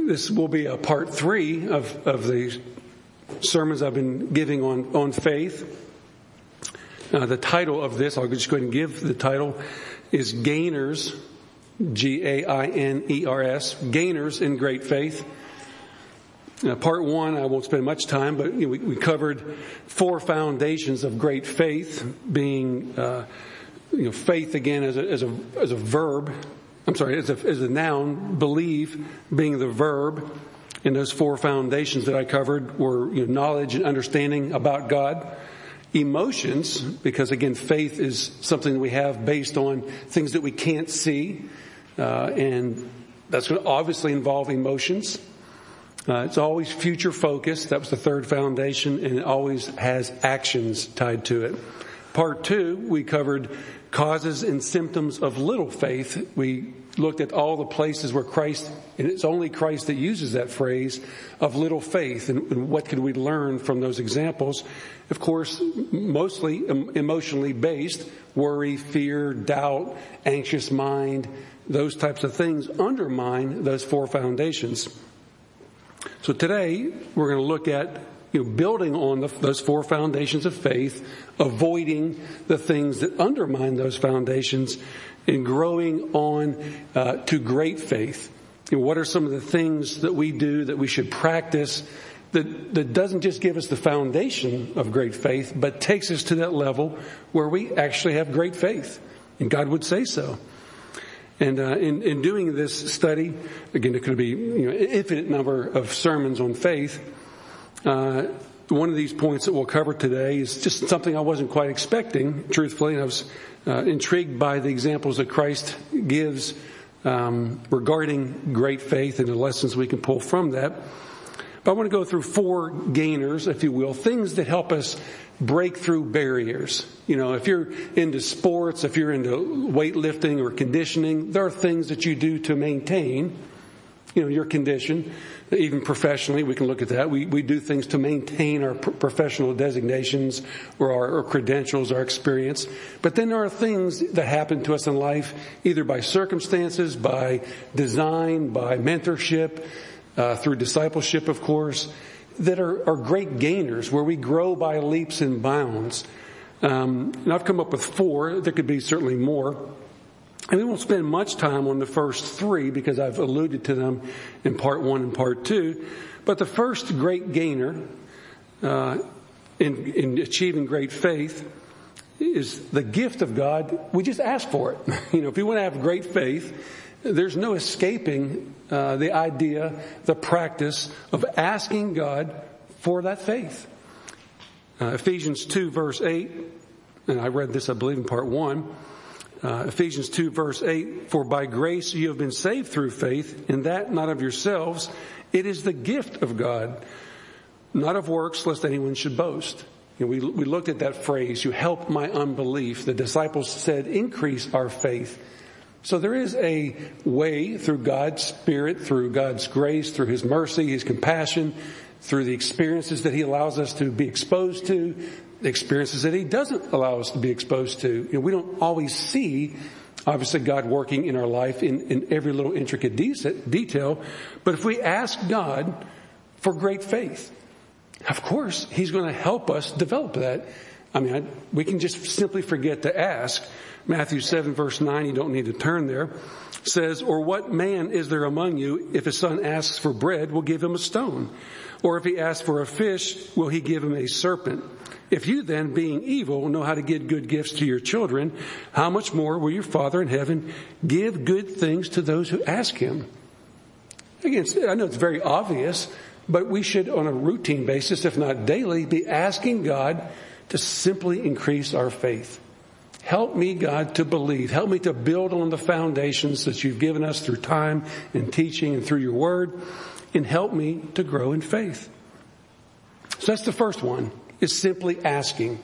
This will be a part 3 of the sermons I've been giving on faith. The title of this, I'll just go ahead and give the title, is Gainers, Gainers, Gainers in Great Faith. Part 1, I won't spend much time, but we covered 4 foundations of great faith, being faith again as a verb. I'm sorry, as a noun, believe being the verb. And those 4 foundations that I covered were knowledge and understanding about God. Emotions, because again, faith is something that we have based on things that we can't see. And that's going to obviously involve emotions. It's always future focused. That was the 3rd foundation, and it always has actions tied to it. Part 2, we covered causes and symptoms of little faith. We looked at all the places where Christ, and it's only Christ that uses that phrase, of little faith, and what could we learn from those examples. Of course, mostly emotionally based, worry, fear, doubt, anxious mind, those types of things undermine those 4 foundations. So today, we're going to look at building on those 4 foundations of faith, avoiding the things that undermine those foundations, and growing on to great faith. What are some of the things that we do that we should practice that doesn't just give us the foundation of great faith, but takes us to that level where we actually have great faith, and God would say so. And in doing this study, again, it could be an infinite number of sermons on faith. One of these points that we'll cover today is just something I wasn't quite expecting, truthfully. And I was intrigued by the examples that Christ gives regarding great faith and the lessons we can pull from that. But I want to go through 4 gainers, if you will, things that help us break through barriers. If you're into sports, if you're into weightlifting or conditioning, there are things that you do to maintain, your condition. Even professionally, we can look at that. We do things to maintain our professional designations or our credentials, our experience. But then there are things that happen to us in life, either by circumstances, by design, by mentorship, through discipleship, of course, that are great gainers, where we grow by leaps and bounds. And I've come up with 4. There could be certainly more. And we won't spend much time on the first 3 because I've alluded to them in part 1 and part 2. But the first great gainer in achieving great faith is the gift of God. We just ask for it. If you want to have great faith, there's no escaping the idea, the practice of asking God for that faith. Ephesians 2 verse 8, and I read this, I believe, in part 1. Ephesians 2 verse 8, for by grace you have been saved through faith, and that not of yourselves. It is the gift of God, not of works, lest anyone should boast. We looked at that phrase, you help my unbelief. The disciples said, increase our faith. So there is a way through God's Spirit, through God's grace, through His mercy, His compassion, through the experiences that He allows us to be exposed to, the experiences that He doesn't allow us to be exposed to. We don't always see, obviously, God working in our life in every little intricate detail. But if we ask God for great faith, of course, He's going to help us develop that. We can just simply forget to ask. Matthew 7 verse 9, you don't need to turn there, says, or what man is there among you, if his son asks for bread, will give him a stone? Or if he asks for a fish, will he give him a serpent? If you then, being evil, know how to give good gifts to your children, how much more will your Father in heaven give good things to those who ask Him? Again, I know it's very obvious, but we should, on a routine basis, if not daily, be asking God to simply increase our faith. Help me, God, to believe. Help me to build on the foundations that you've given us through time and teaching and through your word, and help me to grow in faith. So that's the first one, is simply asking.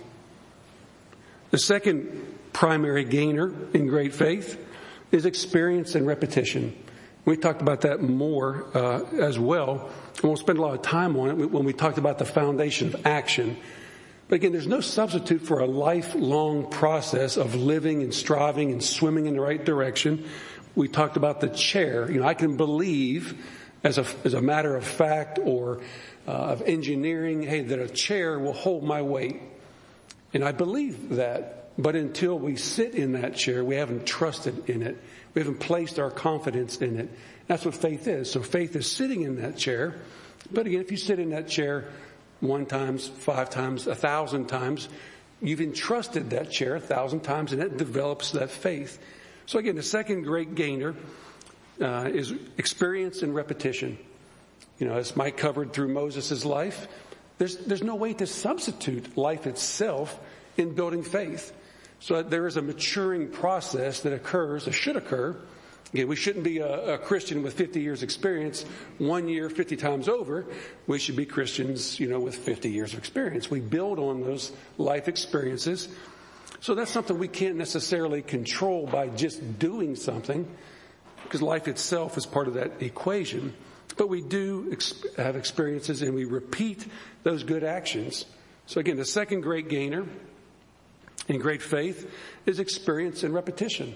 The second primary gainer in great faith is experience and repetition. We talked about that more as well. And we'll spend a lot of time on it when we talked about the foundation of action. But again, there's no substitute for a lifelong process of living and striving and swimming in the right direction. We talked about the chair. I can believe as a matter of fact or of engineering, hey, that a chair will hold my weight. And I believe that. But until we sit in that chair, we haven't trusted in it. We haven't placed our confidence in it. That's what faith is. So faith is sitting in that chair. But again, if you sit in that chair 1 time, 5 times, 1,000 times, you've entrusted that chair 1,000 times, and it develops that faith. So again, the second great gainer is experience and repetition. As Mike covered through Moses' life, there's no way to substitute life itself in building faith. So there is a maturing process that occurs, or should occur. Again, we shouldn't be a Christian with 50 years experience 1 year 50 times over. We should be Christians, with 50 years of experience. We build on those life experiences. So that's something we can't necessarily control by just doing something, because life itself is part of that equation. But we do have experiences, and we repeat those good actions. So again, the second great gainer in great faith is experience and repetition.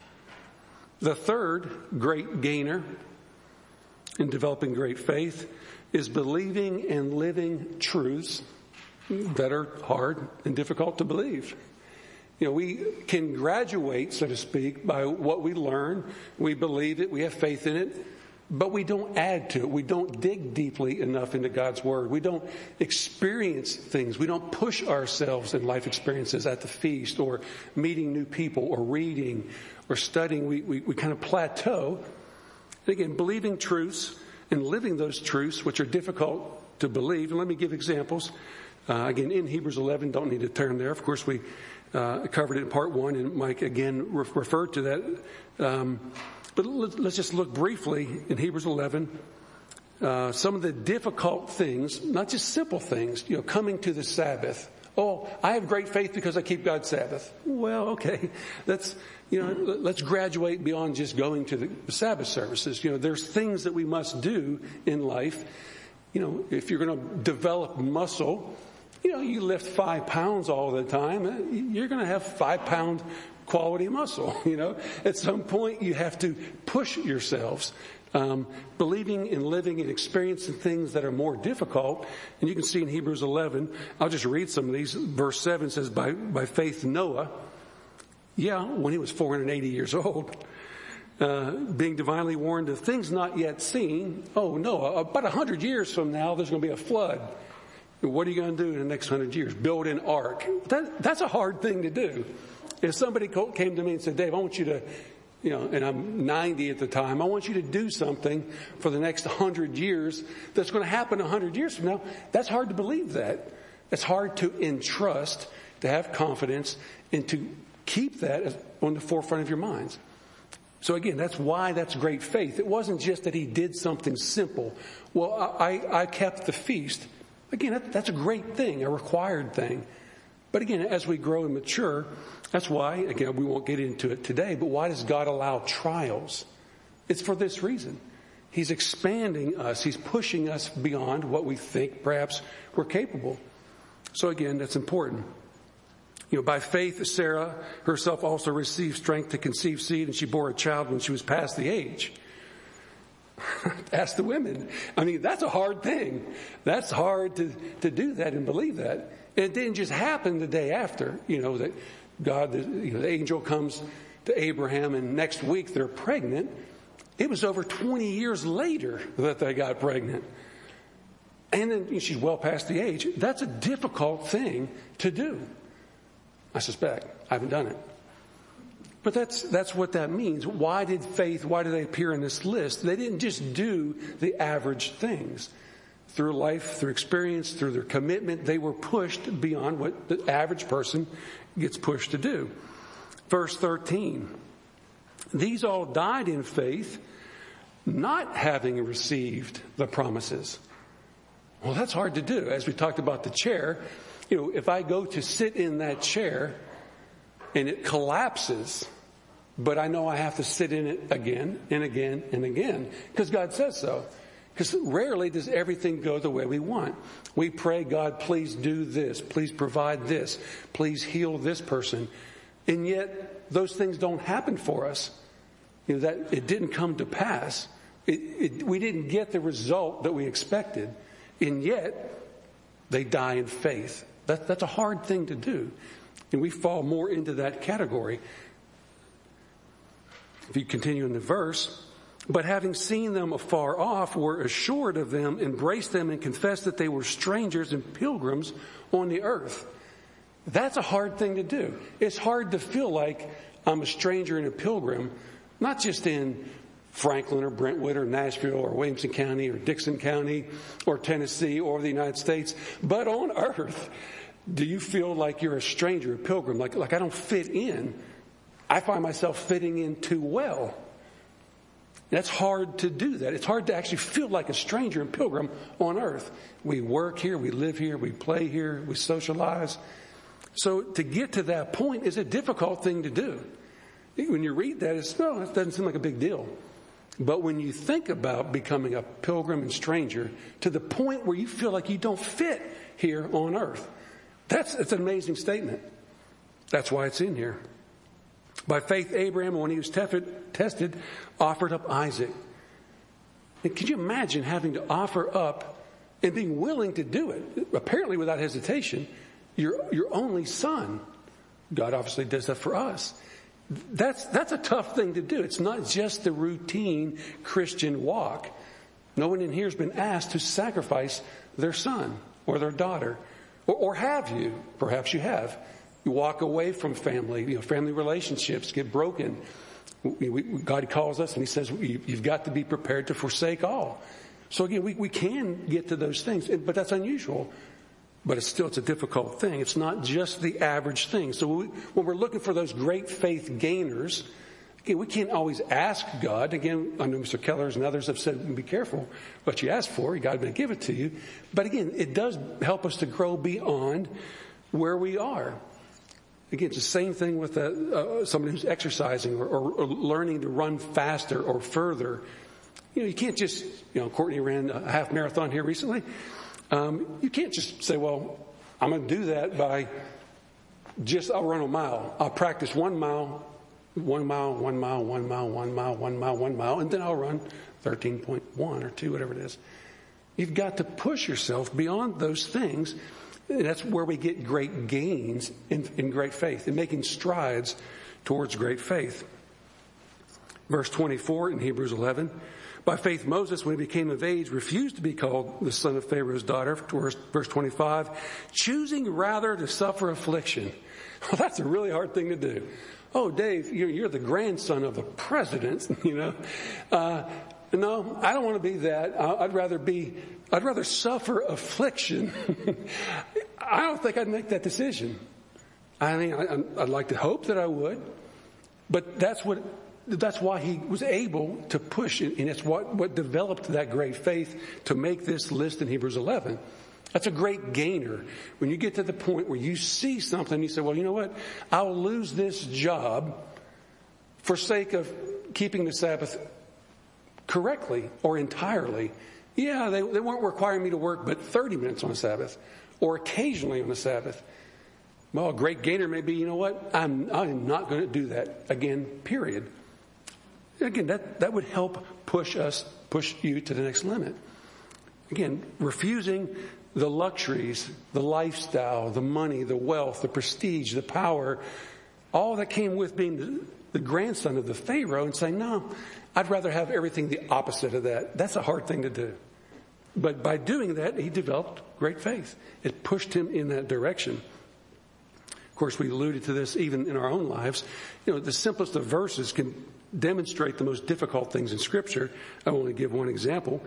The third great gainer in developing great faith is believing and living truths that are hard and difficult to believe. We can graduate, so to speak, by what we learn. We believe it. We have faith in it. But we don't add to it. We don't dig deeply enough into God's Word. We don't experience things. We don't push ourselves in life experiences at the feast or meeting new people or reading or studying. We kind of plateau. And again, believing truths and living those truths, which are difficult to believe. And let me give examples. Again, in Hebrews 11, don't need to turn there. Of course, we covered it in part 1, and Mike again referred to that. But let's just look briefly in Hebrews 11. Some of the difficult things, not just simple things, coming to the Sabbath. Oh, I have great faith because I keep God's Sabbath. Well, okay. Let's graduate beyond just going to the Sabbath services. There's things that we must do in life. If you're going to develop muscle, you lift 5 pounds all the time, you're going to have 5-pound quality muscle. At some point you have to push yourselves. Believing and living and experiencing things that are more difficult. And you can see in Hebrews 11, I'll just read some of these. Verse 7 says, by faith Noah, when he was 480 years old, being divinely warned of things not yet seen. Oh, Noah, about 100 years from now, there's going to be a flood. What are you going to do in the next 100 years? Build an ark. That's a hard thing to do. If somebody came to me and said, Dave, I want you to, and I'm 90 at the time, I want you to do something for the next 100 years that's going to happen 100 years from now, that's hard to believe that. It's hard to entrust, to have confidence, and to keep that on the forefront of your minds. So again, that's why that's great faith. It wasn't just that he did something simple. Well, I kept the feast. Again, that's a great thing, a required thing. But again, as we grow and mature, that's why, again, we won't get into it today, but why does God allow trials? It's for this reason. He's expanding us. He's pushing us beyond what we think perhaps we're capable. So again, that's important. By faith, Sarah herself also received strength to conceive seed, and she bore a child when she was past the age. Ask the women. That's a hard thing. That's hard to do that and believe that. And it didn't just happen the day after, that God, the angel comes to Abraham and next week they're pregnant. It was over 20 years later that they got pregnant. And then she's well past the age. That's a difficult thing to do. I suspect. I haven't done it. But that's what that means. Why did they appear in this list? They didn't just do the average things. Through life, through experience, through their commitment, they were pushed beyond what the average person gets pushed to do. Verse 13. These all died in faith, not having received the promises. Well, that's hard to do. As we talked about the chair, if I go to sit in that chair and it collapses, but I know I have to sit in it again and again and again because God says so. Because rarely does everything go the way we want. We pray, God, please do this. Please provide this. Please heal this person. And yet those things don't happen for us. That it didn't come to pass. We didn't get the result that we expected, and yet they die in faith. That's a hard thing to do, and we fall more into that category. If you continue in the verse, but having seen them afar off, were assured of them, embraced them, and confessed that they were strangers and pilgrims on the earth. That's a hard thing to do. It's hard to feel like I'm a stranger and a pilgrim, not just in Franklin or Brentwood or Nashville or Williamson County or Dixon County or Tennessee or the United States, but on earth. Do you feel like you're a stranger, a pilgrim, like I don't fit in? I find myself fitting in too well. That's hard to do that. It's hard to actually feel like a stranger and pilgrim on earth. We work here, we live here, we play here, we socialize. So to get to that point is a difficult thing to do. When you read that, it doesn't seem like a big deal. But when you think about becoming a pilgrim and stranger to the point where you feel like you don't fit here on earth, it's an amazing statement. That's why it's in here. By faith, Abraham, when he was tested, offered up Isaac. And can you imagine having to offer up and being willing to do it, apparently without hesitation, your only son? God obviously does that for us. That's a tough thing to do. It's not just the routine Christian walk. No one in here has been asked to sacrifice their son or their daughter. Or have you? Perhaps you have. You walk away from family. Family relationships get broken. God calls us and He says you've got to be prepared to forsake all. So again, we can get to those things, but that's unusual. But it's a difficult thing. It's not just the average thing. So when we're looking for those great faith gainers, again, we can't always ask God. Again, I know Mr. Kellers and others have said, be careful what you ask for. God may give it to you. But again, it does help us to grow beyond where we are. Again, it's the same thing with somebody who's exercising or learning to run faster or further. You can't just, Courtney ran a half marathon here recently. You can't just say, well, I'm going to do that by I'll run a mile. I'll practice 1 mile, 1 mile, 1 mile, 1 mile, 1 mile, 1 mile, 1 mile, and then I'll run 13.1 or 2, whatever it is. You've got to push yourself beyond those things. And that's where we get great gains in great faith, in making strides towards great faith. Verse 24 in Hebrews 11, by faith Moses, when he became of age, refused to be called the son of Pharaoh's daughter. Verse 25, choosing rather to suffer affliction. Well, that's a really hard thing to do. Oh, Dave, you're the grandson of the president, No, I don't want to be that. I'd rather suffer affliction. I don't think I'd make that decision. I mean, I'd like to hope that I would, but that's why he was able to push, and it's what developed that great faith to make this list in Hebrews 11. That's a great gainer. When you get to the point where you see something, you say, well, you know what? I'll lose this job for sake of keeping the Sabbath correctly or entirely. Yeah, they weren't requiring me to work but 30 minutes on the Sabbath or occasionally on the Sabbath. Well, a great gainer may be, you know what? I'm not going to do that again, period. Again, that would help push you to the next limit. Again, refusing the luxuries, the lifestyle, the money, the wealth, the prestige, the power, all that came with being the grandson of the Pharaoh, and saying, no, I'd rather have everything the opposite of that. That's a hard thing to do. But by doing that, he developed great faith. It pushed him in that direction. Of course, we alluded to this even in our own lives. The simplest of verses can demonstrate the most difficult things in Scripture. I will only give one example.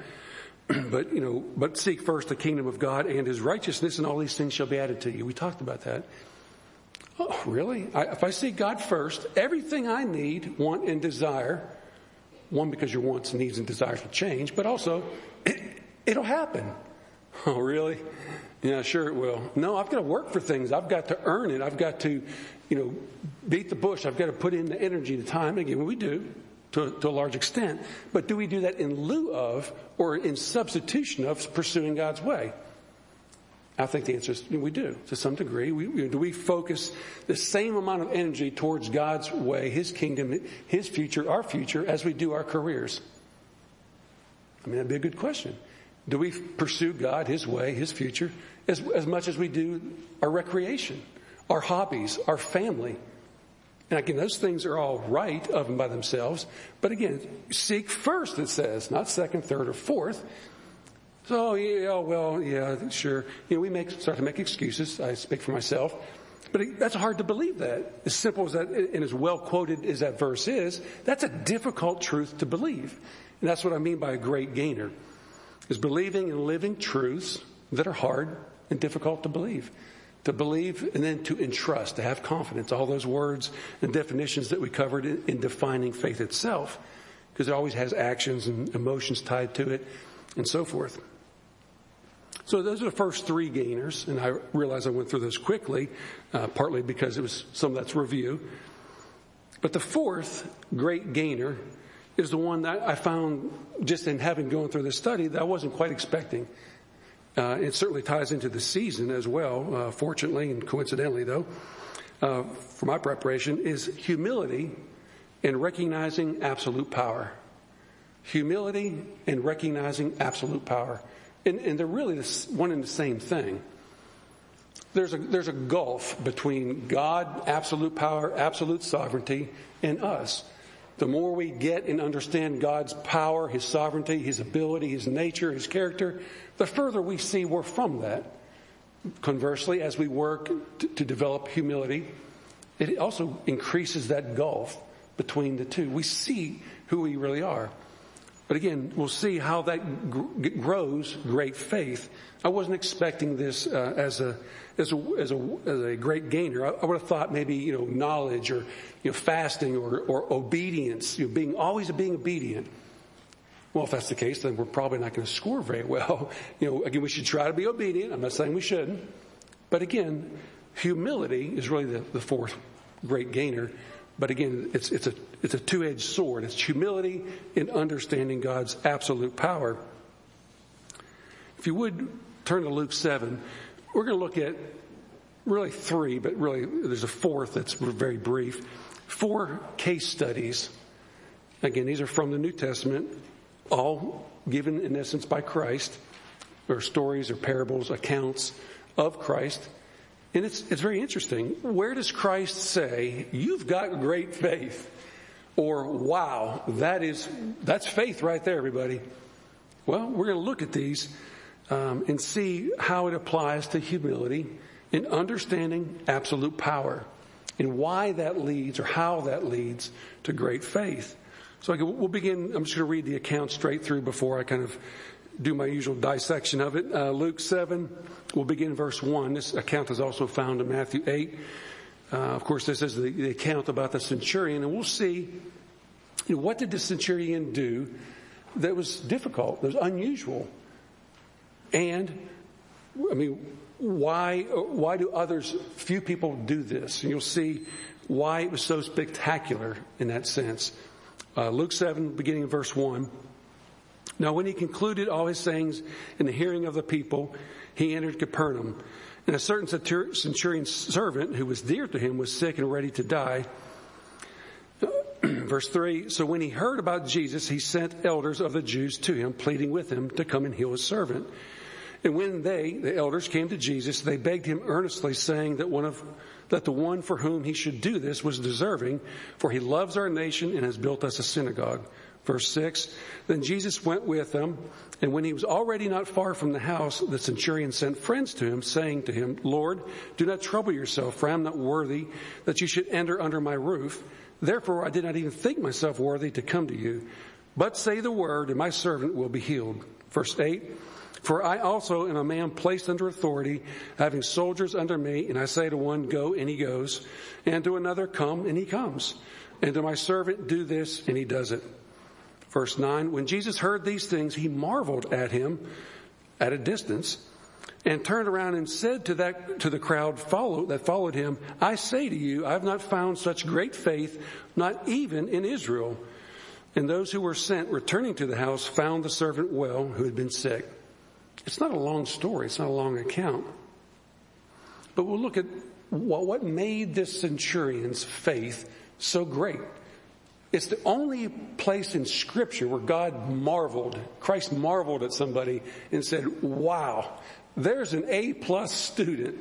But seek first the kingdom of God and His righteousness, and all these things shall be added to you. We talked about that. Oh, really? If I seek God first, everything I need, want, and desire, one, because your wants, needs, and desires will change, but also it'll happen. Oh, really? Yeah, sure it will. No, I've got to work for things. I've got to earn it. I've got to, beat the bush. I've got to put in the energy, the time. Again, we do to a large extent. But do we do that in lieu of or in substitution of pursuing God's way? I think the answer is we do to some degree. Do we focus the same amount of energy towards God's way, His kingdom, His future, our future, as we do our careers? I mean, that'd be a good question. Do we pursue God, His way, His future, as much as we do our recreation, our hobbies, our family? And again, those things are all right of and by themselves. But again, seek first, it says, not second, third, or fourth. So, yeah, sure. We start to make excuses. I speak for myself. But that's hard to believe that. As simple as that and as well quoted as that verse is, that's a difficult truth to believe. And that's what I mean by a great gainer, is believing and living truths that are hard and difficult to believe. To believe and then to entrust, to have confidence. All those words and definitions that we covered in defining faith itself, because it always has actions and emotions tied to it and so forth. So those are the first three gainers, and I realize I went through those quickly, partly because it was some of that's review. But the fourth great gainer is the one that I found just in having gone through this study that I wasn't quite expecting. It certainly ties into the season as well, fortunately and coincidentally though, for my preparation, is humility and recognizing absolute power. Humility and recognizing absolute power. And they're really one and the same thing. There's a gulf between God, absolute power, absolute sovereignty, and us. The more we get and understand God's power, His sovereignty, His ability, His nature, His character, the further we see we're from that. Conversely, as we work to develop humility, it also increases that gulf between the two. We see who we really are. But again, we'll see how that grows great faith. I wasn't expecting this as a great gainer. I would have thought maybe knowledge or fasting or obedience, being obedient. Well, if that's the case, then we're probably not going to score very well. Again, we should try to be obedient. I'm not saying we shouldn't, but again, humility is really the fourth great gainer. But again, it's a two-edged sword. It's humility in understanding God's absolute power. If you would turn to Luke 7, we're going to look at really three, but really there's a fourth that's very brief. 4 case studies. Again, these are from the New Testament, all given in essence by Christ, or stories or parables, accounts of Christ. And it's very interesting. Where does Christ say, "You've got great faith"? Or, "Wow, that's faith right there, everybody"? Well, we're going to look at these and see how it applies to humility in understanding absolute power and why that leads or how that leads to great faith. So we'll begin. I'm just going to read the account straight through before I kind of do my usual dissection of it. Luke 7, we'll begin verse 1. This account is also found in Matthew 8. Of course, this is the account about the centurion, and we'll see what did the centurion do that was difficult, that was unusual, and why do few people do this? And you'll see why it was so spectacular in that sense. Luke 7, beginning in verse 1. Now, when he concluded all his sayings in the hearing of the people, he entered Capernaum. And a certain centurion's servant, who was dear to him, was sick and ready to die. Verse 3, so when he heard about Jesus, he sent elders of the Jews to him, pleading with him to come and heal his servant. And when the elders, came to Jesus, they begged him earnestly, saying that the one for whom he should do this was deserving, for he loves our nation and has built us a synagogue. Verse 6, then Jesus went with them, and when he was already not far from the house, the centurion sent friends to him, saying to him, Lord, do not trouble yourself, for I am not worthy that you should enter under my roof. Therefore I did not even think myself worthy to come to you. But say the word, and my servant will be healed. Verse 8, for I also am a man placed under authority, having soldiers under me, and I say to one, go, and he goes, and to another, come, and he comes, and to my servant, do this, and he does it. Verse 9, when Jesus heard these things, he marveled at him at a distance and turned around and said to the crowd that followed him, I say to you, I have not found such great faith, not even in Israel. And those who were sent, returning to the house, found the servant well who had been sick. It's not a long story. It's not a long account. But we'll look at what made this centurion's faith so great. It's the only place in Scripture where Christ marveled at somebody and said, wow, there's an A-plus student.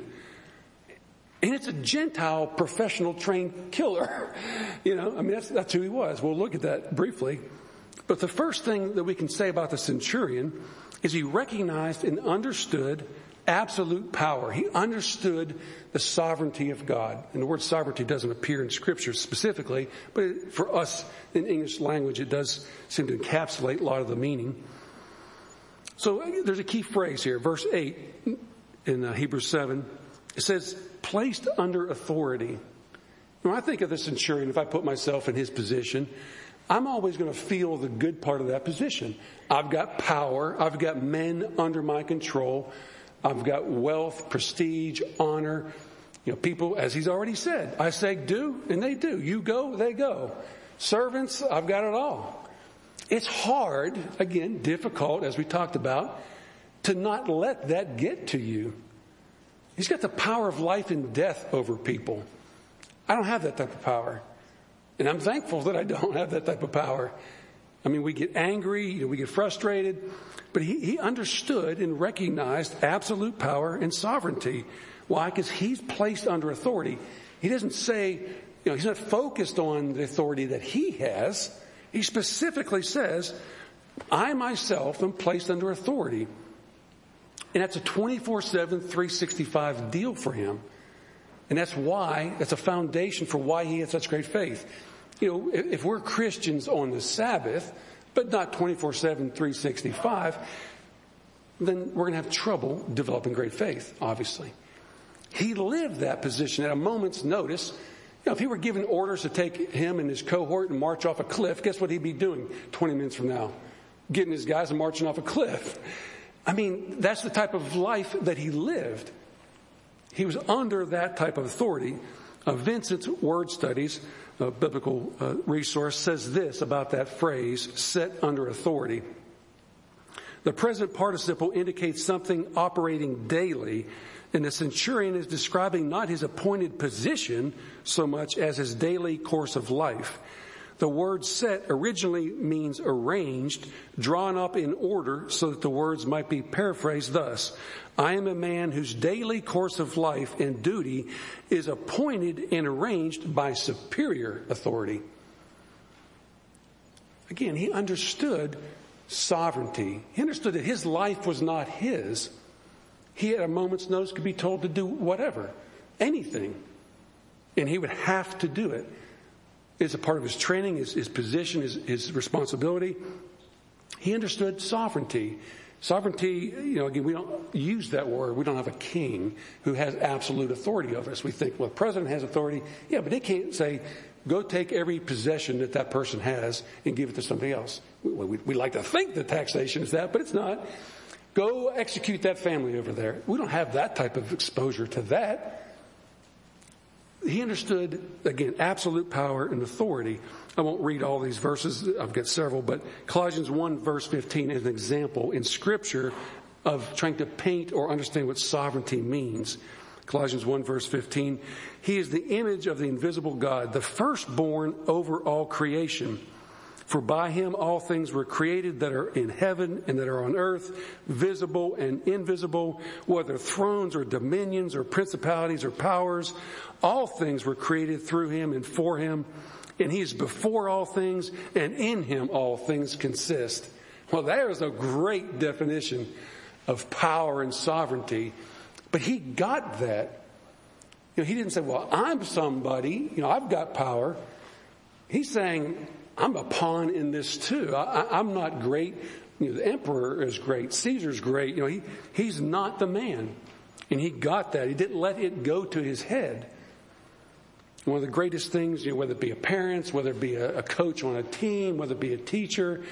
And it's a Gentile professional trained killer. That's who he was. We'll look at that briefly. But the first thing that we can say about the centurion is he recognized and understood absolute power. He understood the sovereignty of God. And the word sovereignty doesn't appear in Scripture specifically, but for us in English language, it does seem to encapsulate a lot of the meaning. So there's a key phrase here, verse 8 in Hebrews 7. It says, placed under authority. When I think of the centurion, if I put myself in his position, I'm always going to feel the good part of that position. I've got power. I've got men under my control. I've got wealth, prestige, honor. People, as he's already said, I say do, and they do. You go, they go. Servants, I've got it all. It's hard, again, difficult, as we talked about, to not let that get to you. He's got the power of life and death over people. I don't have that type of power. And I'm thankful that I don't have that type of power. We get angry, we get frustrated. But he understood and recognized absolute power and sovereignty. Why? Because he's placed under authority. He doesn't say, he's not focused on the authority that he has. He specifically says, I myself am placed under authority. And that's a 24/7, 365 deal for him. And that's a foundation for why he had such great faith. If we're Christians on the Sabbath, but not 24/7, 365, then we're going to have trouble developing great faith, obviously. He lived that position at a moment's notice. If he were given orders to take him and his cohort and march off a cliff, guess what he'd be doing 20 minutes from now? Getting his guys and marching off a cliff. That's the type of life that he lived. He was under that type of authority. Vincent's Word Studies, a biblical resource, says this about that phrase, set under authority. The present participle indicates something operating daily, and the centurion is describing not his appointed position so much as his daily course of life. The word set originally means arranged, drawn up in order so that the words might be paraphrased thus. I am a man whose daily course of life and duty is appointed and arranged by superior authority. Again, he understood sovereignty. He understood that his life was not his. He at a moment's notice could be told to do whatever, anything, and he would have to do it. It's a part of his training, his position, his responsibility. He understood sovereignty. Sovereignty, again, we don't use that word. We don't have a king who has absolute authority over us. We think, well, the president has authority. Yeah, but they can't say, go take every possession that person has and give it to somebody else. We like to think that taxation is that, but it's not. Go execute that family over there. We don't have that type of exposure to that. He understood, again, absolute power and authority. I won't read all these verses. I've got several, but Colossians 1 verse 15 is an example in Scripture of trying to paint or understand what sovereignty means. Colossians 1 verse 15, he is the image of the invisible God, the firstborn over all creation. For by him all things were created that are in heaven and that are on earth, visible and invisible, whether thrones or dominions or principalities or powers. All things were created through him and for him. And he is before all things, and in him all things consist. Well, there is a great definition of power and sovereignty. But he got that. He didn't say, well, I'm somebody. I've got power. He's saying, I'm a pawn in this too. I'm not great. The emperor is great. Caesar's great. He's not the man. And he got that. He didn't let it go to his head. One of the greatest things, whether it be a parent, whether it be a coach on a team, whether it be a teacher,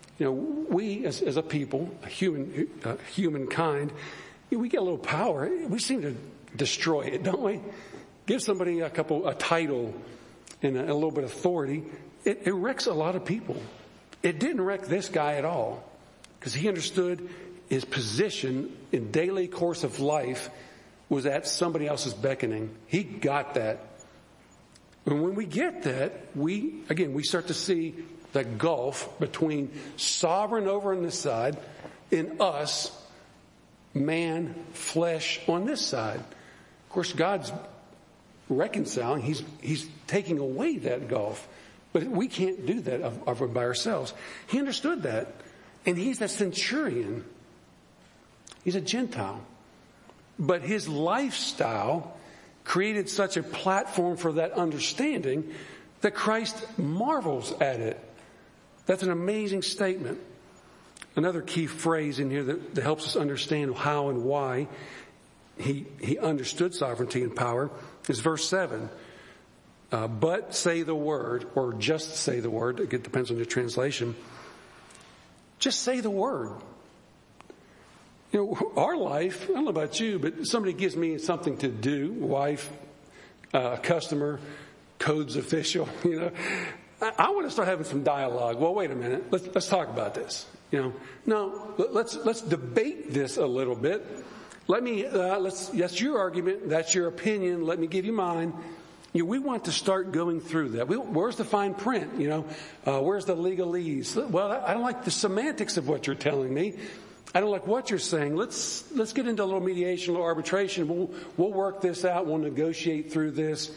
we as a people, humankind, we get a little power. We seem to destroy it, don't we? Give somebody a title and a little bit of authority. It wrecks a lot of people. It didn't wreck this guy at all because he understood his position in daily course of life was at somebody else's beckoning. He got that. And when we get that, we start to see the gulf between sovereign over on this side and us, man, flesh on this side. Of course, God's reconciling. He's taking away that gulf. But we can't do that of by ourselves. He understood that. And he's a centurion. He's a Gentile. But his lifestyle created such a platform for that understanding that Christ marvels at it. That's an amazing statement. Another key phrase in here that helps us understand how and why he understood sovereignty and power is verse 7. But say the word, or just say the word. It depends on your translation. Just say the word. You know, our life, I don't know about you, but somebody gives me something to do, wife, customer, codes official, you know. I want to start having some dialogue. Well, wait a minute. Let's talk about this. You know, no, let's debate this a little bit. That's your argument. That's your opinion. Let me give you mine. You know, we want to start going through that. Where's the fine print? You know, where's the legalese? Well, I don't like the semantics of what you're telling me. I don't like what you're saying. Let's get into a little mediation, a little arbitration. We'll work this out. We'll negotiate through this.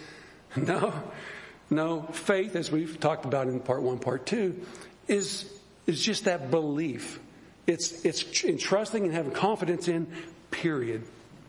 No. Faith, as we've talked about in part 1, part 2, is just that belief. It's entrusting and having confidence in, period,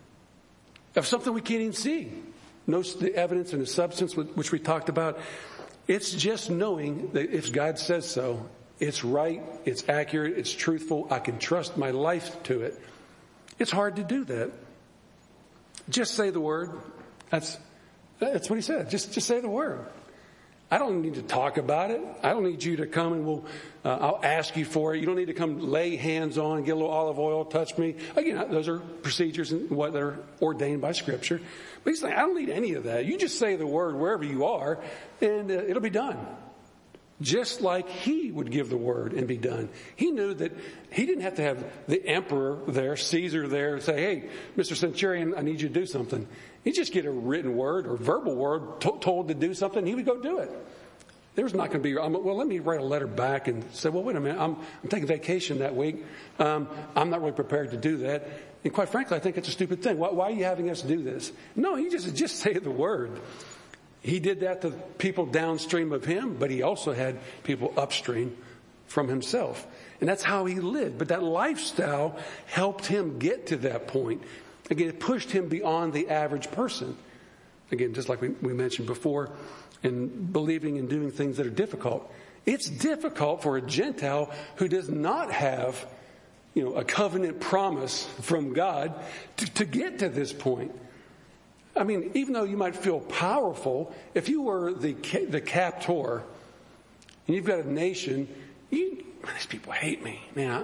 of something we can't even see. Notice the evidence and the substance which we talked about. It's just knowing that if God says so, it's right, it's accurate, it's truthful. I can trust my life to it. It's hard to do that. Just say the word. That's what he said. Just say the word. I don't need to talk about it. I don't need you to come and I'll ask you for it. You don't need to come lay hands on and get a little olive oil, touch me. Again, those are procedures and what are ordained by Scripture. But he's saying, I don't need any of that. You just say the word wherever you are, and it'll be done. Just like he would give the word and be done. He knew that he didn't have to have the emperor there, Caesar there, say, hey, Mr. Centurion, I need you to do something. He'd just get a written word or verbal word told to do something. He would go do it. There's not going to be, well, let me write a letter back and say, well, wait a minute, I'm taking vacation that week. I'm not really prepared to do that. And quite frankly, I think it's a stupid thing. Why are you having us do this? No, he just say the word. He did that to people downstream of him, but he also had people upstream from himself. And that's how he lived. But that lifestyle helped him get to that point. Again, it pushed him beyond the average person. Again, just like we mentioned before, in believing and doing things that are difficult. It's difficult for a Gentile who does not have, a covenant promise from God to get to this point. I mean, even though you might feel powerful, if you were the captor and you've got a nation, these people hate me. Man,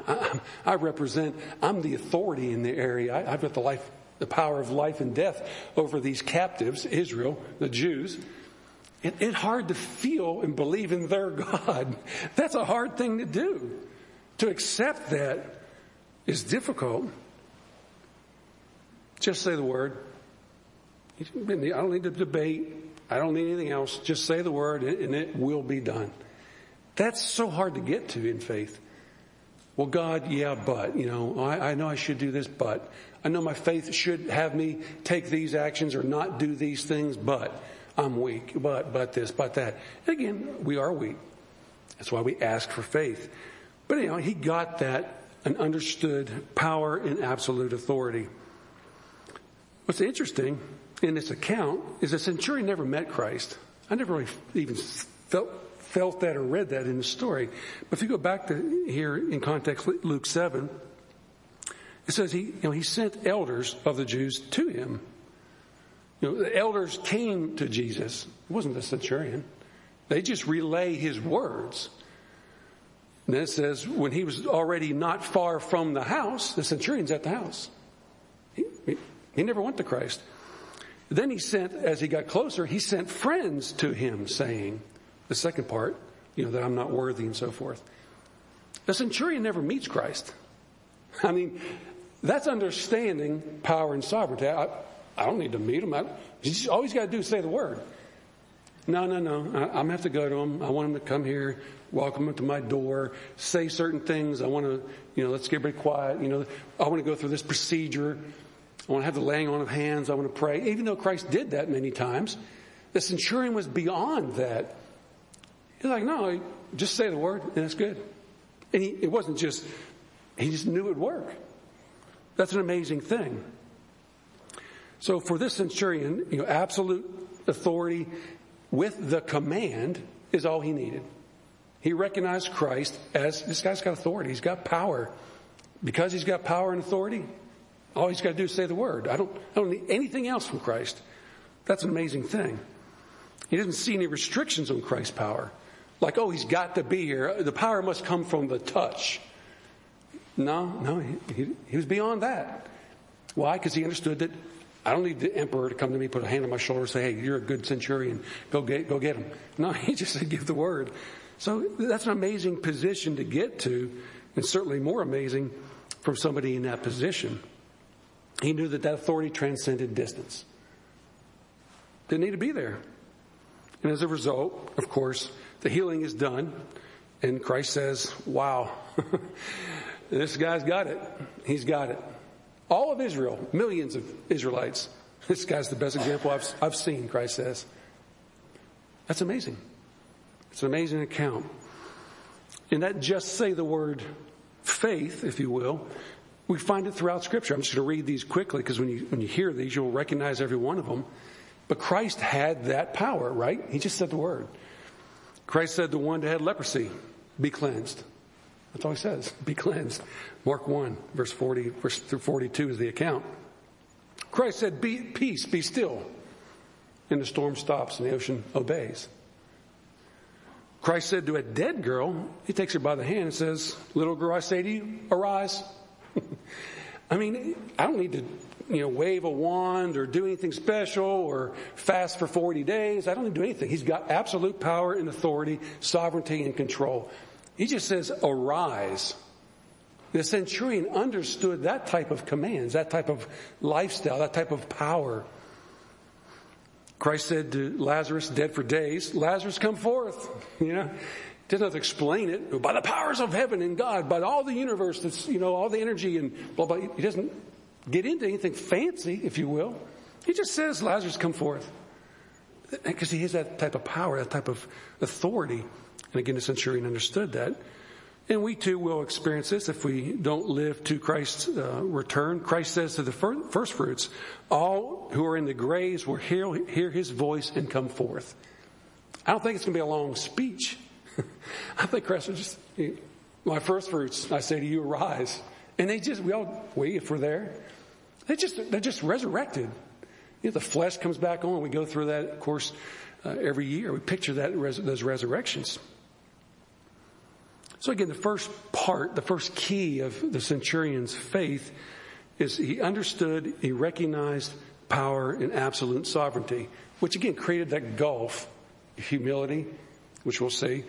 I'm the authority in the area. I've got the power of life and death over these captives, Israel, the Jews. It's hard to feel and believe in their God. That's a hard thing to do. To accept that is difficult. Just say the word. I don't need to debate. I don't need anything else. Just say the word and it will be done. That's so hard to get to in faith. Well, God, yeah, but, I know I should do this, but I know my faith should have me take these actions or not do these things, but I'm weak, but this, but that. And again, we are weak. That's why we ask for faith. But he got that and understood power and absolute authority. What's interesting in this account is the centurion never met Christ. I never really even felt that or read that in the story. But if you go back to here in context, Luke 7, it says he sent elders of the Jews to him. The elders came to Jesus. It wasn't the centurion. They just relay his words. And then it says when he was already not far from the house, the centurion's at the house. He never went to Christ. Then he sent, as he got closer, he sent friends to him saying, the second part, that I'm not worthy and so forth. The centurion never meets Christ. I mean, that's understanding power and sovereignty. I don't need to meet him. All he's got to do is say the word. No. I'm going to have to go to him. I want him to come here, welcome him to my door, say certain things. I want to, let's get everybody quiet. I want to go through this procedure. I want to have the laying on of hands. I want to pray. Even though Christ did that many times, the centurion was beyond that. He's like, no, just say the word and it's good. And it wasn't just, he just knew it would work. That's an amazing thing. So for this centurion, absolute authority with the command is all he needed. He recognized Christ as, this guy's got authority. He's got power. Because he's got power and authority, all he's got to do is say the word. I don't need anything else from Christ. That's an amazing thing. He doesn't see any restrictions on Christ's power. Like, he's got to be here. The power must come from the touch. No, he was beyond that. Why? Because he understood that I don't need the emperor to come to me, put a hand on my shoulder and say, hey, you're a good centurion. Go get him. No, he just said, give the word. So that's an amazing position to get to, and certainly more amazing from somebody in that position. He knew that authority transcended distance. Didn't need to be there. And as a result, of course, the healing is done. And Christ says, wow, this guy's got it. He's got it. All of Israel, millions of Israelites. This guy's the best example I've seen, Christ says. That's amazing. It's an amazing account. And that just say the word faith, if you will, we find it throughout Scripture. I'm just going to read these quickly because when you hear these, you'll recognize every one of them. But Christ had that power, right? He just said the word. Christ said the one that had leprosy, be cleansed. That's all he says, be cleansed. Mark 1, verse 40 through 42 is the account. Christ said, peace, be still. And the storm stops and the ocean obeys. Christ said to a dead girl, he takes her by the hand and says, little girl, I say to you, arise. I mean, I don't need to, wave a wand or do anything special or fast for 40 days. I don't need to do anything. He's got absolute power and authority, sovereignty and control. He just says, arise. The centurion understood that type of commands, that type of lifestyle, that type of power. Christ said to Lazarus, dead for days, Lazarus, come forth. Doesn't have to explain it. By the powers of heaven and God, by all the universe, that's, all the energy and blah, blah. He doesn't get into anything fancy, if you will. He just says, Lazarus, come forth. Because he has that type of power, that type of authority. And again, the centurion understood that. And we too will experience this if we don't live to Christ's return. Christ says to the first fruits, all who are in the graves will hear his voice and come forth. I don't think it's going to be a long speech. I think Christ was just, my first fruits, I say to you, arise. And if we're there, they're just resurrected. The flesh comes back on. We go through that, of course, every year. We picture those resurrections. So again, the first key of the centurion's faith is he understood, he recognized power and absolute sovereignty, which again created that gulf, humility, which we'll see,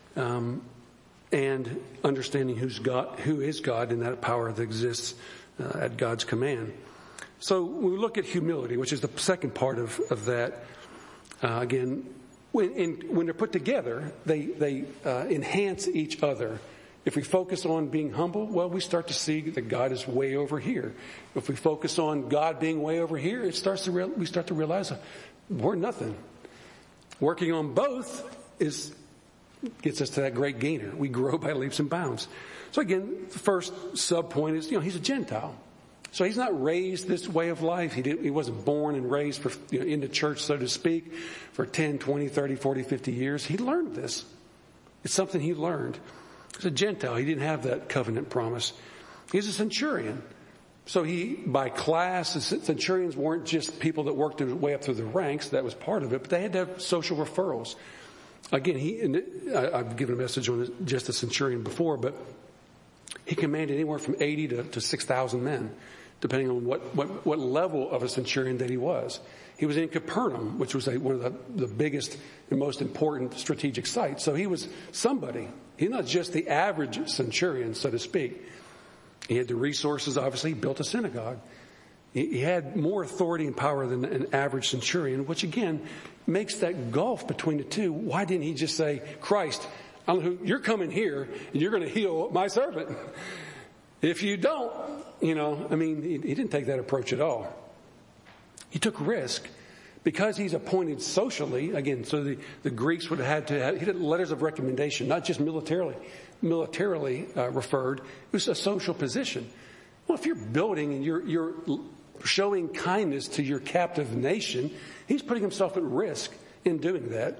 and understanding who is God and that power that exists at God's command. So when we look at humility, which is the second part of that, again, when they're put together, they enhance each other. If we focus on being humble, well, we start to see that God is way over here. If we focus on God being way over here, we start to realize we're nothing. Working on both gets us to that great gainer. We grow by leaps and bounds. So again, the first sub point is, he's a Gentile. So he's not raised this way of life. He wasn't born and raised in the church, so to speak, for 10, 20, 30, 40, 50 years. He learned this. It's something he learned. He's a Gentile. He didn't have that covenant promise. He's a centurion. So by class, the centurions weren't just people that worked their way up through the ranks. That was part of it. But they had to have social referrals. Again, I've given a message on just the centurion before, but he commanded anywhere from 80 to 6,000 men, depending on what level of a centurion that he was. He was in Capernaum, which was one of the biggest and most important strategic sites. So he was somebody. He's not just the average centurion, so to speak. He had the resources, obviously. He built a synagogue. He had more authority and power than an average centurion, which again makes that gulf between the two. Why didn't he just say, Christ, you're coming here and you're going to heal my servant? If you don't, he didn't take that approach at all. He took risk because he's appointed socially. Again, so the Greeks would have had to have, he had letters of recommendation, not just militarily referred. It was a social position. Well, if you're building and you're showing kindness to your captive nation, he's putting himself at risk in doing that.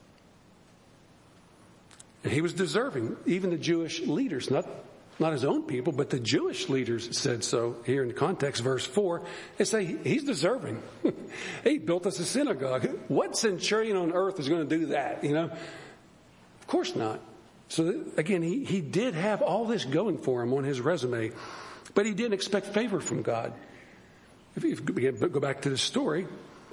And he was deserving. Even the Jewish leaders, not his own people, but the Jewish leaders said so. Here in the context, verse 4, they say he's deserving. He built us a synagogue. What centurion on earth is going to do that, Of course not. So again, he did have all this going for him on his resume, but he didn't expect favor from God. If you go back to the story,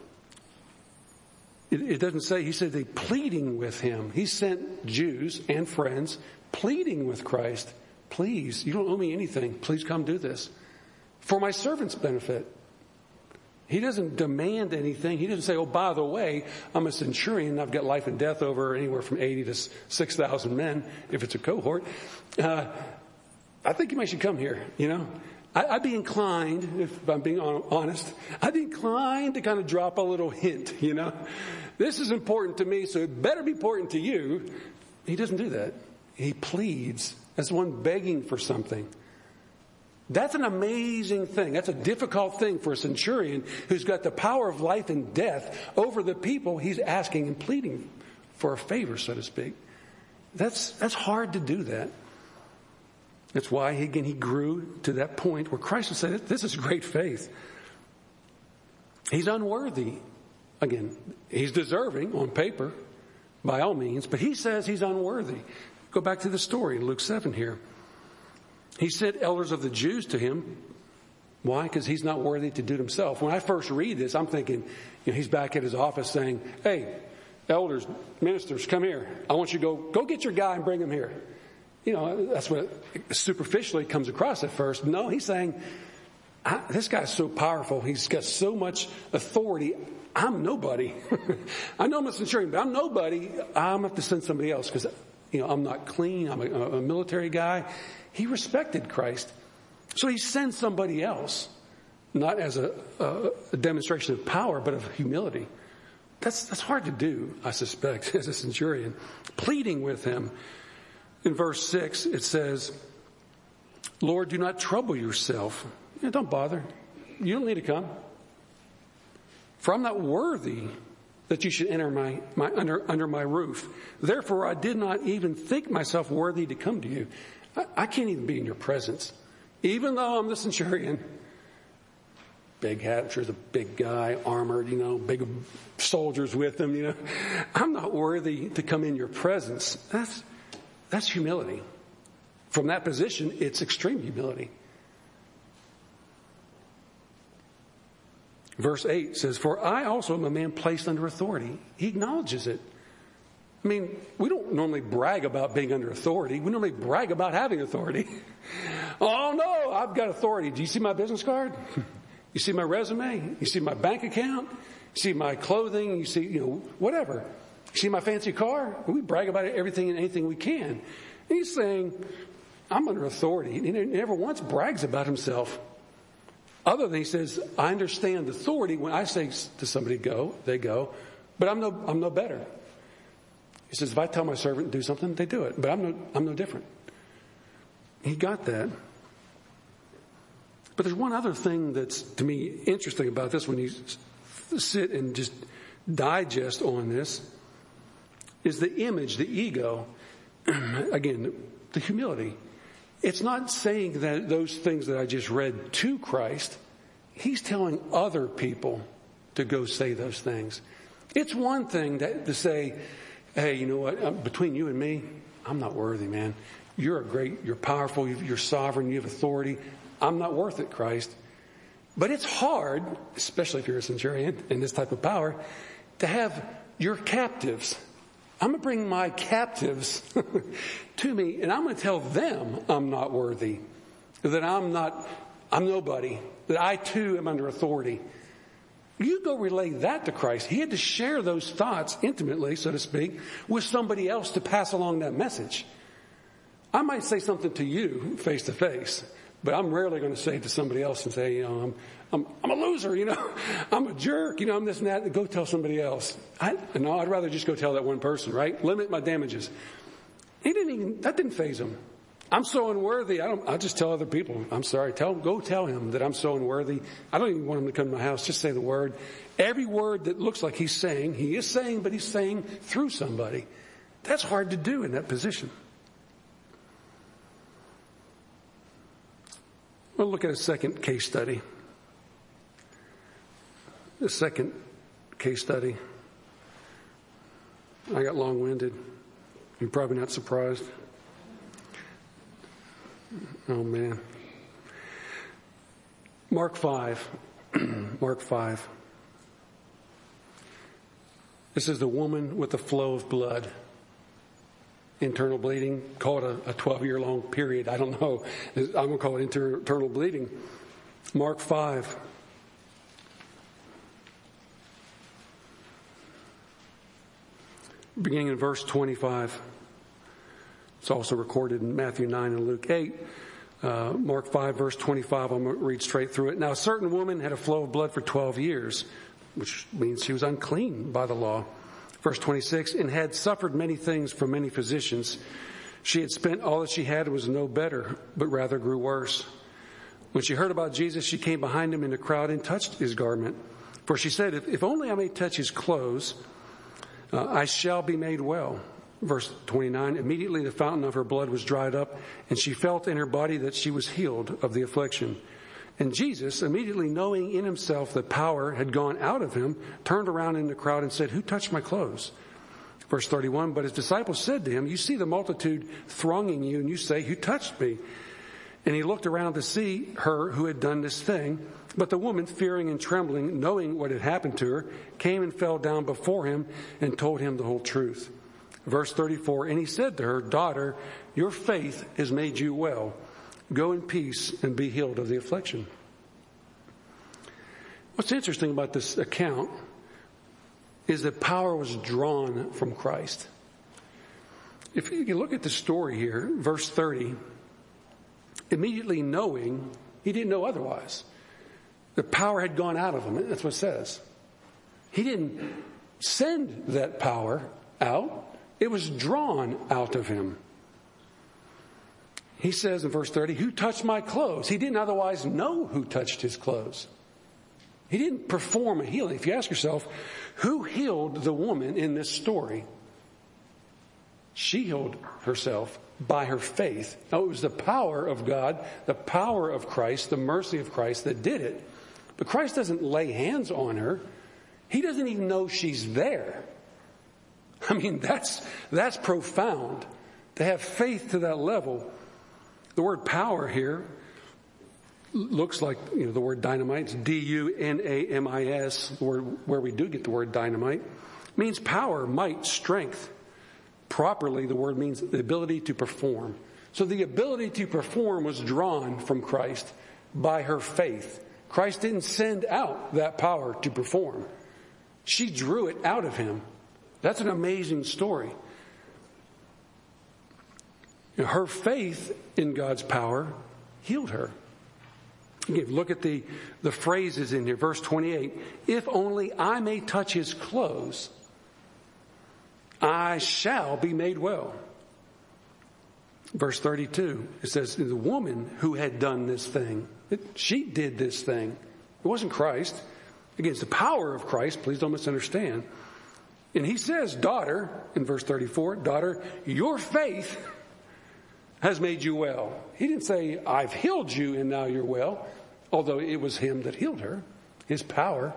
it doesn't say, he said they pleading with him. He sent Jews and friends pleading with Christ. Please, you don't owe me anything. Please come do this for my servant's benefit. He doesn't demand anything. He doesn't say, oh, by the way, I'm a centurion and I've got life and death over anywhere from 80 to 6,000 men if it's a cohort. I think you should come here, I'd be inclined, if I'm being honest, I'd be inclined to kind of drop a little hint, This is important to me, so it better be important to you. He doesn't do that. He pleads as one begging for something. That's an amazing thing. That's a difficult thing for a centurion who's got the power of life and death over the people he's asking and pleading for a favor, so to speak. That's hard to do that. That's why, again, he grew to that point where Christ would say, this is great faith. He's unworthy. Again, he's deserving on paper, by all means, but he says he's unworthy. Go back to the story in Luke 7 here. He sent elders of the Jews to him. Why? Because he's not worthy to do it himself. When I first read this, I'm thinking, he's back at his office saying, hey, elders, ministers, come here. I want you to go get your guy and bring him here. That's what superficially comes across at first. No, he's saying, this guy's so powerful. He's got so much authority. I'm nobody. I know I'm a centurion, but I'm nobody. I'm going to have to send somebody else because, I'm not clean. I'm a military guy. He respected Christ. So he sends somebody else, not as a demonstration of power, but of humility. That's hard to do, I suspect, as a centurion. Pleading with him. In verse 6, it says, Lord, do not trouble yourself. Don't bother. You don't need to come. For I'm not worthy that you should enter under my roof. Therefore, I did not even think myself worthy to come to you. I can't even be in your presence. Even though I'm the centurion. Big hat, I'm sure he's a big guy, armored, big soldiers with him, I'm not worthy to come in your presence. That's humility. From that position, it's extreme humility. Verse 8 says, for I also am a man placed under authority. He acknowledges it. We don't normally brag about being under authority. We normally brag about having authority. Oh no, I've got authority. Do you see my business card? You see my resume? You see my bank account? You see my clothing? You see, whatever. You see my fancy car? We brag about everything and anything we can. And he's saying, I'm under authority. He never once brags about himself. Other than he says, I understand authority. When I say to somebody go, they go. But I'm no better. He says, if I tell my servant to do something, they do it. But I'm no different. He got that. But there's one other thing that's, to me, interesting about this when you sit and just digest on this, is the image, the ego, again, the humility. It's not saying that those things that I just read to Christ. He's telling other people to go say those things. It's one thing to say, hey, you know what, between you and me, I'm not worthy, man. You're powerful, you're sovereign, you have authority. I'm not worth it, Christ. But it's hard, especially if you're a centurion in this type of power, to have your captives. I'm going to bring my captives to me, and I'm going to tell them I'm not worthy, that I'm not I'm nobody, that I too am under authority. You go relay that to Christ. He had to share those thoughts intimately, so to speak, with somebody else to pass along that message. I might say something to you face to face, but I'm rarely going to say it to somebody else and say, I'm a loser, I'm a jerk, I'm this and that. Go tell somebody else. No, I'd rather just go tell that one person, right? Limit my damages. That didn't faze him. I'm so unworthy. I'll just tell other people. I'm sorry. Go tell him that I'm so unworthy. I don't even want him to come to my house. Just say the word. Every word that looks like he's saying, he is saying, but he's saying through somebody. That's hard to do in that position. We'll look at a second case study. The second case study. I got long-winded. You're probably not surprised. Oh, man. Mark 5. Mark 5. This is the woman with the flow of blood. Internal bleeding. Call it a 12-year-long period. I don't know. I'm going to call it internal bleeding. Mark 5. Beginning in verse 25. It's also recorded in Matthew 9 and Luke 8. Mark 5, verse 25, I'm going to read straight through it. Now, a certain woman had a flow of blood for 12 years, which means she was unclean by the law. Verse 26, and had suffered many things from many physicians. She had spent all that she had and was no better, but rather grew worse. When she heard about Jesus, she came behind him in the crowd and touched his garment. For she said, if only I may touch his clothes, I shall be made well. Verse 29, immediately the fountain of her blood was dried up, and she felt in her body that she was healed of the affliction. And Jesus, immediately knowing in himself that power had gone out of him, turned around in the crowd and said, who touched my clothes? Verse 31, but his disciples said to him, you see the multitude thronging you, and you say, who touched me? And he looked around to see her who had done this thing. But the woman, fearing and trembling, knowing what had happened to her, came and fell down before him and told him the whole truth. Verse 34, and he said to her, daughter, your faith has made you well. Go in peace and be healed of the affliction. What's interesting about this account is that power was drawn from Christ. If you look at the story here, verse 30, immediately knowing, he didn't know otherwise. The power had gone out of him. That's what it says. He didn't send that power out. It was drawn out of him. He says in verse 30, who touched my clothes? He didn't otherwise know who touched his clothes. He didn't perform a healing. If you ask yourself, who healed the woman in this story? She healed herself by her faith. Now, it was the power of God, the power of Christ, the mercy of Christ that did it. But Christ doesn't lay hands on her. He doesn't even know she's there. I mean, that's profound. To have faith to that level. The word power here looks like, the word dynamite. It's D-U-N-A-M-I-S, where we do get the word dynamite. It means power, might, strength. Properly, the word means the ability to perform. So the ability to perform was drawn from Christ by her faith. Christ didn't send out that power to perform. She drew it out of him. That's an amazing story. Her faith in God's power healed her. Again, look at the phrases in here. Verse 28, if only I may touch his clothes, I shall be made well. Verse 32, it says, the woman who had done this thing, she did this thing. It wasn't Christ. Again, it's the power of Christ. Please don't misunderstand. And he says, daughter, in verse 34, daughter, your faith has made you well. He didn't say, I've healed you and now you're well, although it was him that healed her, his power.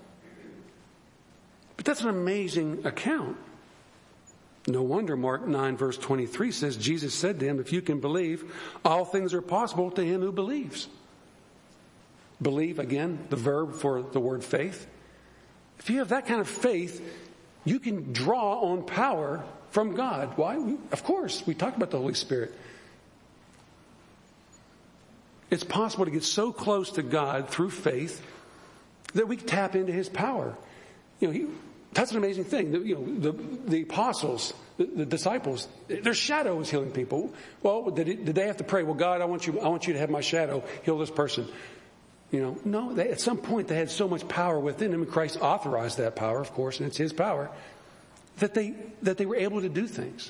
But that's an amazing account. No wonder Mark 9 verse 23 says, Jesus said to him, if you can believe, all things are possible to him who believes. Believe, again, the verb for the word faith. If you have that kind of faith, you can draw on power from God. Why? Of course, we talked about the Holy Spirit. It's possible to get so close to God through faith that we tap into His power. That's an amazing thing. The apostles, the disciples, their shadow was healing people. Well, did they have to pray? Well, God, I want you to have my shadow heal this person. No. At some point, they had so much power within them, and Christ authorized that power, of course, and it's His power, that they were able to do things.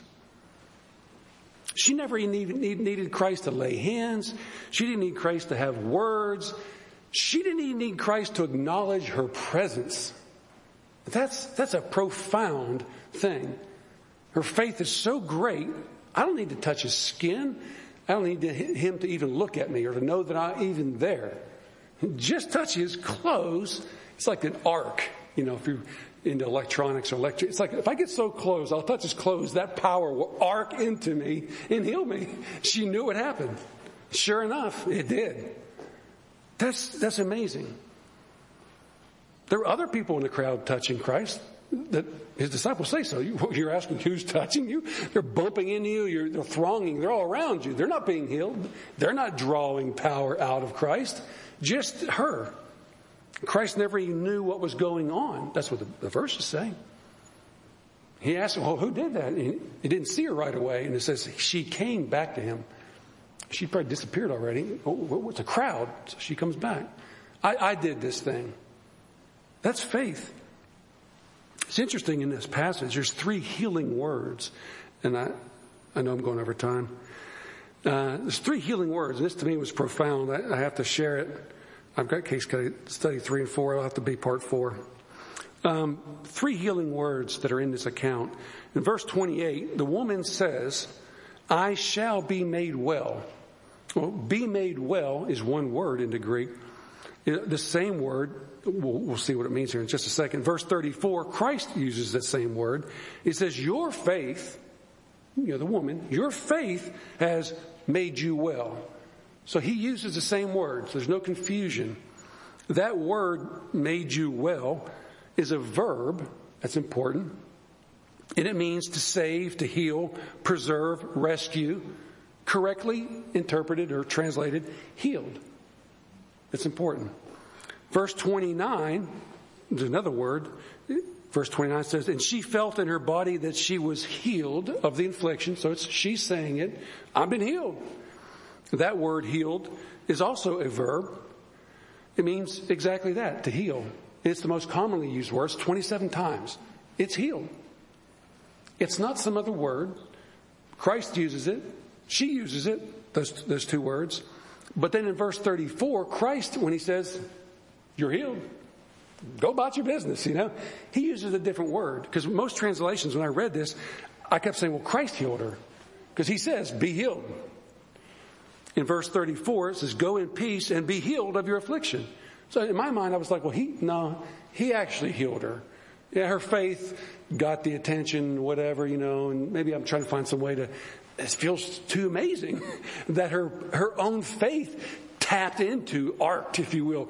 She never even needed Christ to lay hands. She didn't need Christ to have words. She didn't even need Christ to acknowledge her presence. That's a profound thing. Her faith is so great, I don't need to touch His skin. I don't need Him to even look at me or to know that I'm even there. Just touch His clothes. It's like an arc, if you're into electronics or electric. It's like if I get so close, I'll touch His clothes, that power will arc into me and heal me. She knew what happened. Sure enough, it did. That's amazing. There were other people in the crowd touching Christ that His disciples say so. You're asking who's touching you? They're bumping into you. They're thronging. They're all around you. They're not being healed. They're not drawing power out of Christ. Just her. Christ never even knew what was going on. That's what the verse is saying. He asked, well, who did that? And he didn't see her right away. And it says she came back to Him. She probably disappeared already. Oh, it's a crowd. So she comes back. I did this thing. That's faith. It's interesting in this passage. There's 3 healing words. And I know I'm going over time. There's 3 healing words. This to me was profound. I have to share it. I've got case study 3 and 4. It'll have to be part 4. 3 healing words that are in this account. In verse 28, the woman says, I shall be made well. Well, be made well is one word in the Greek. The same word, we'll see what it means here in just a second. Verse 34, Christ uses that same word. It says, your faith, the woman, your faith has made you well. So He uses the same words. There's no confusion. That word, made you well, is a verb. That's important. And it means to save, to heal, preserve, rescue. Correctly interpreted or translated, healed. It's important. Verse 29, there's another word. Verse 29 says, and she felt in her body that she was healed of the infliction. So she's saying it. I've been healed. That word healed is also a verb. It means exactly that, to heal. It's the most commonly used word. It's 27 times. It's healed. It's not some other word. Christ uses it. She uses it, those 2 words. But then in verse 34, Christ, when He says, you're healed, go about your business, He uses a different word. Because most translations, when I read this, I kept saying, well, Christ healed her. Because He says, be healed. In verse 34, it says, go in peace and be healed of your affliction. So in my mind, I was like, well, He actually healed her. Yeah, her faith got the attention, whatever, and maybe I'm trying to find some way to, it feels too amazing that her own faith tapped into, arced, if you will,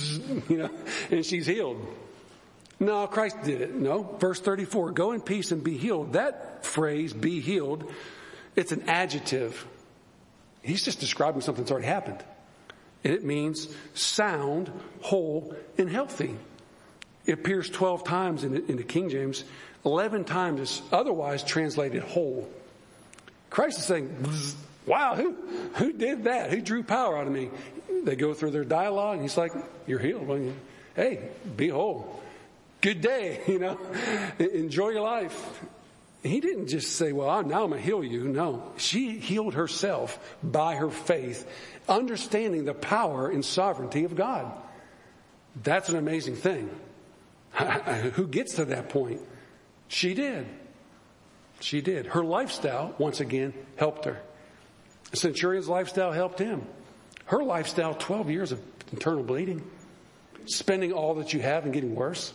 and she's healed. No, Christ did it. No, verse 34, go in peace and be healed. That phrase, be healed, it's an adjective. He's just describing something that's already happened. And it means sound, whole, and healthy. It appears 12 times in the King James. 11 times is otherwise translated whole. Christ is saying, wow, who did that? Who drew power out of me? They go through their dialogue, and He's like, you're healed. Well, hey, be whole. Good day, enjoy your life. He didn't just say, well, now I'm going to heal you. No, she healed herself by her faith, understanding the power and sovereignty of God. That's an amazing thing. Who gets to that point? She did. She did. Her lifestyle, once again, helped her. The centurion's lifestyle helped him. Her lifestyle, 12 years of internal bleeding, spending all that you have and getting worse.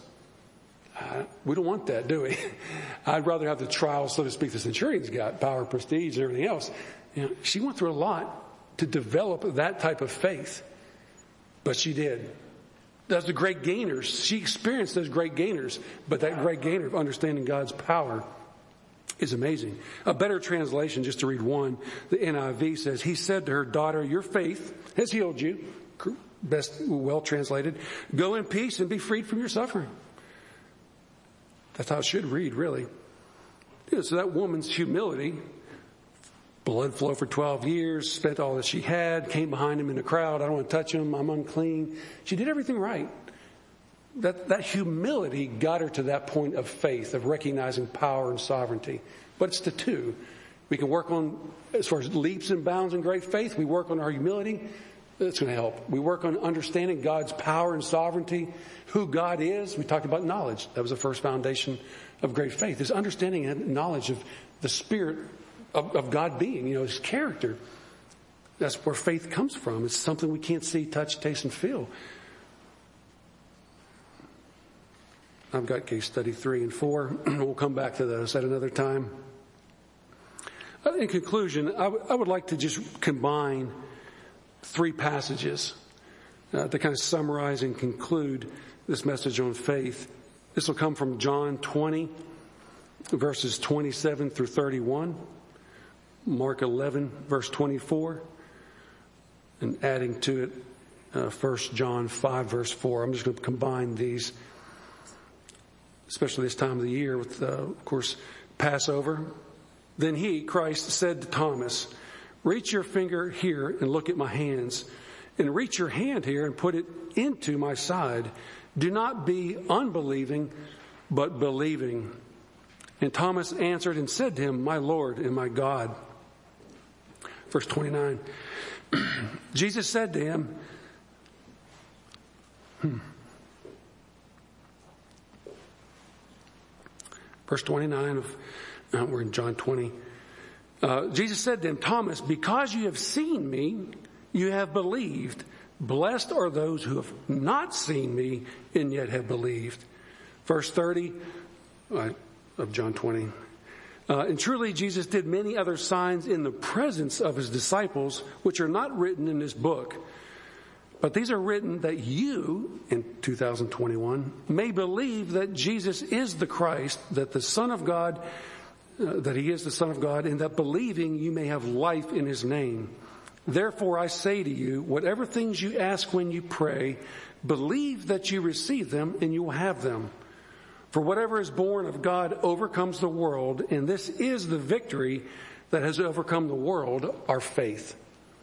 We don't want that, do we? I'd rather have the trial, so to speak, the centurion's got, power, prestige, and everything else. She went through a lot to develop that type of faith, but she did. That's the great gainers. She experienced those great gainers, but that great gainer of understanding God's power is amazing. A better translation, just to read one, the NIV says, he said to her, daughter, your faith has healed you. Best, well translated. Go in peace and be freed from your suffering. That's how it should read, really. So that woman's humility, blood flow for 12 years, spent all that she had, came behind him in the crowd. I don't want to touch him. I'm unclean. She did everything right. That humility got her to that point of faith, of recognizing power and sovereignty. But it's the two. We can work on, as far as leaps and bounds in great faith, we work on our humility. That's going to help. We work on understanding God's power and sovereignty, who God is. We talked about knowledge. That was the first foundation of great faith, is understanding and knowledge of the Spirit of God being, His character. That's where faith comes from. It's something we can't see, touch, taste, and feel. I've got case study 3 and 4. We'll come back to those at another time. In conclusion, I would like to just combine 3 passages to kind of summarize and conclude this message on faith. This will come from John 20, verses 27 through 31, Mark 11, verse 24, and adding to it 1 John 5, verse 4. I'm just going to combine these, especially this time of the year with, of course, Passover. Then he, Christ, said to Thomas, reach your finger here and look at my hands, and reach your hand here and put it into my side. Do not be unbelieving, but believing. And Thomas answered and said to him, my Lord and my God. Verse 29. Jesus said to him, Verse 29 of, we're in John 20. Jesus said to him, Thomas, because you have seen me, you have believed. Blessed are those who have not seen me and yet have believed. Verse 30 of John 20. And truly Jesus did many other signs in the presence of his disciples, which are not written in this book. But these are written that you, in 2021, may believe that Jesus is the Christ, that the Son of God, that he is the Son of God, and that believing you may have life in his name. Therefore I say to you, whatever things you ask when you pray, believe that you receive them and you will have them. For whatever is born of God overcomes the world, and this is the victory that has overcome the world, our faith.